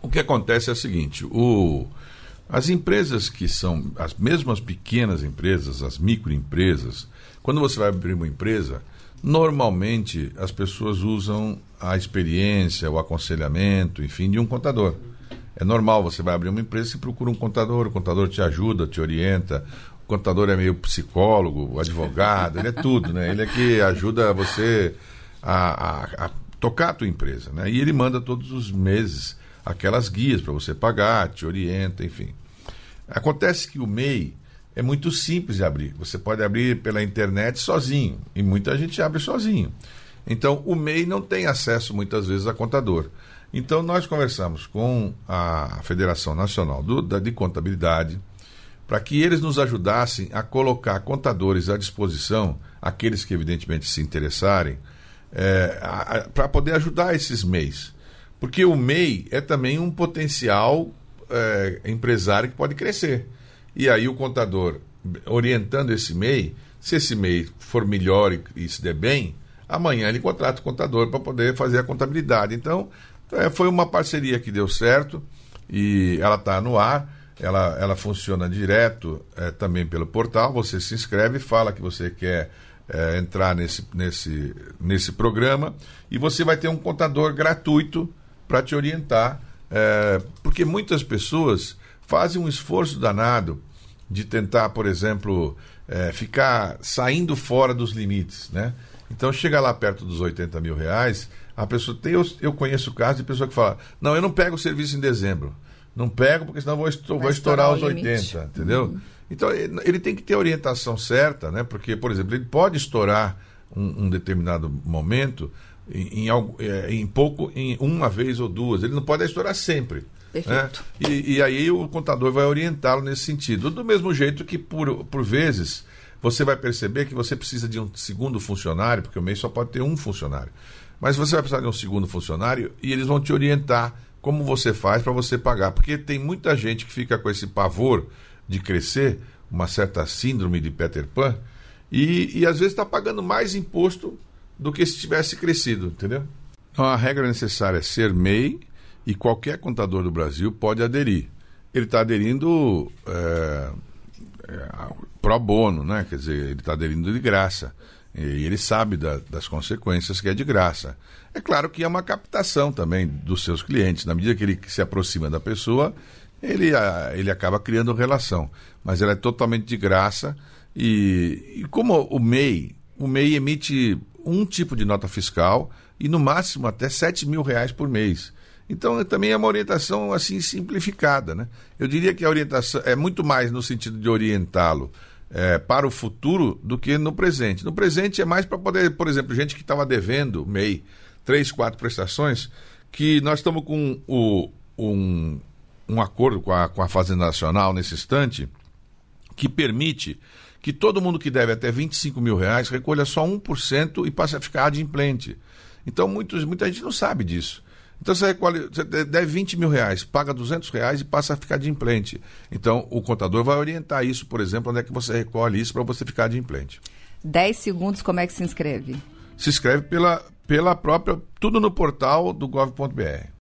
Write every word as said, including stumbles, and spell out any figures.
O que acontece é o seguinte, o, as empresas que são, as mesmas pequenas empresas, as microempresas, quando você vai abrir uma empresa, normalmente as pessoas usam a experiência, o aconselhamento, enfim, de um contador. É normal, você vai abrir uma empresa, você procura um contador, o contador te ajuda, te orienta, o contador é meio psicólogo, advogado, ele é tudo, né? Ele é que ajuda você a, a, a tocar a tua empresa, né? E ele manda todos os meses aquelas guias para você pagar, te orienta, enfim. Acontece que o M E I é muito simples de abrir. Você pode abrir pela internet sozinho, e muita gente abre sozinho. Então, o M E I não tem acesso, muitas vezes, a contador. Então, nós conversamos com a Federação Nacional do, da, de Contabilidade para que eles nos ajudassem a colocar contadores à disposição, aqueles que, evidentemente, se interessarem, é, para poder ajudar esses M E Is. Porque o M E I é também um potencial é, empresário que pode crescer. E aí o contador, orientando esse M E I, se esse M E I for melhor e, e se der bem, amanhã ele contrata o contador para poder fazer a contabilidade. Então, é, foi uma parceria que deu certo e ela está no ar, ela, ela funciona direto é, também pelo portal. Você se inscreve, fala que você quer é, entrar nesse, nesse, nesse programa e você vai ter um contador gratuito para te orientar, é, porque muitas pessoas fazem um esforço danado de tentar, por exemplo, é, ficar saindo fora dos limites, né? Então chega lá perto dos oitenta mil reais, a pessoa tem, eu, eu conheço casos de pessoa que fala, não, eu não pego o serviço em dezembro, não pego porque senão vou, estou, vou estourar, estourar os oitenta, entendeu? Uhum. Então ele, ele tem que ter a orientação certa, né? Porque, por exemplo, ele pode estourar um, um determinado momento Em, em, em pouco, em uma vez ou duas, ele não pode estourar sempre. Perfeito. Né? E, e aí o contador vai orientá-lo nesse sentido. Do mesmo jeito que, por, por vezes, você vai perceber que você precisa de um segundo funcionário, porque o M E I só pode ter um funcionário. Mas você vai precisar de um segundo funcionário e eles vão te orientar como você faz para você pagar. Porque tem muita gente que fica com esse pavor de crescer, uma certa síndrome de Peter Pan, e, e às vezes está pagando mais imposto do que se tivesse crescido, entendeu? Então, a regra necessária é ser M E I e qualquer contador do Brasil pode aderir. Ele está aderindo é, é, pro bono, né? Quer dizer, ele está aderindo de graça. E ele sabe da, das consequências que é de graça. É claro que é uma captação também dos seus clientes. Na medida que ele se aproxima da pessoa, ele, ele acaba criando relação. Mas ela é totalmente de graça. E, e como o M E I, o M E I emite um tipo de nota fiscal e no máximo até sete mil reais por mês. Então também é uma orientação assim simplificada, né? Eu diria que a orientação é muito mais no sentido de orientá-lo é, para o futuro do que no presente. No presente é mais para poder, por exemplo, gente que estava devendo M E I, três, quatro prestações, que nós estamos com o, um, um acordo com a, com a Fazenda Nacional nesse instante que permite que todo mundo que deve até vinte e cinco mil reais recolha só um por cento e passe a ficar adimplente. Então, muitos, muita gente não sabe disso. Então, você, recolhe, você deve vinte mil reais, paga duzentos reais e passa a ficar adimplente. Então, o contador vai orientar isso, por exemplo, onde é que você recolhe isso para você ficar adimplente. dez segundos, como é que se inscreve? Se inscreve pela, pela própria, tudo no portal do gov ponto br.